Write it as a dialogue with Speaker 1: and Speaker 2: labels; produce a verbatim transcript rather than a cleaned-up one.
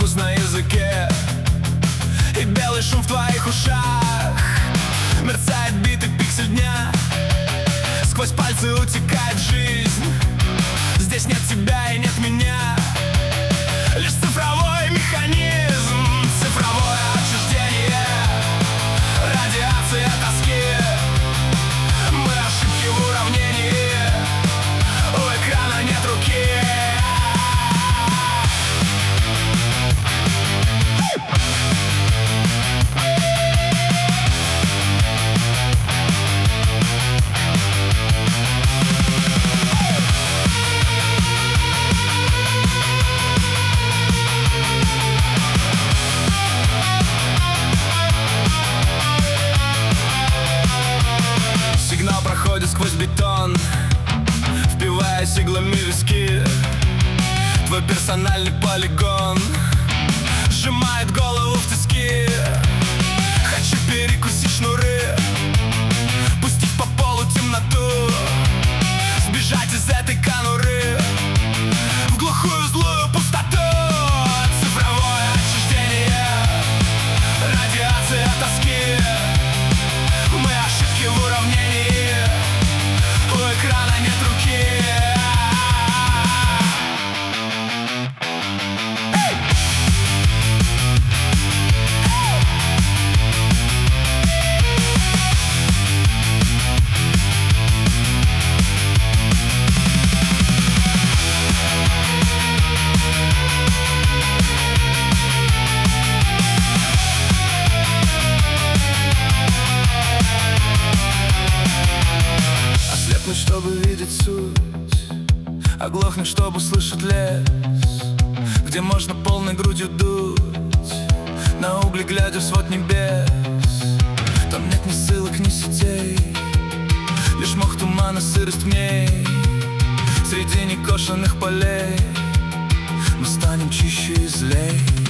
Speaker 1: вкус на языке и белый шум в твоих ушах. Мерцает битый пиксель дня, сквозь пальцы утекает жизнь. Здесь нет тебя и нет меня, лишь цифровой механизм, цифровое отчуждение, радиация тоски. Мы ошибки в уравнении, у экрана нет руки. Сигнал проходит сквозь бетон, впиваясь иглами в виски. Твой персональный полигон сжимает голову в тиски. Хочу перекусить шнуры, пустить по полу темноту, сбежать из этой конуры в глухую злую пустоту. Цифровое отчуждение, радиация тоски. Мы ошибки в уравнении, у экрана нет руки. Ослепнуть, чтобы видеть суть, оглохнуть, чтобы слышать лес, где можно полной грудью дуть на угли, глядя в свод небес. Там нет ни ссылок, ни сетей, лишь мох, туман и сырость дней. Среди некошенных полей мы станем чище и злей.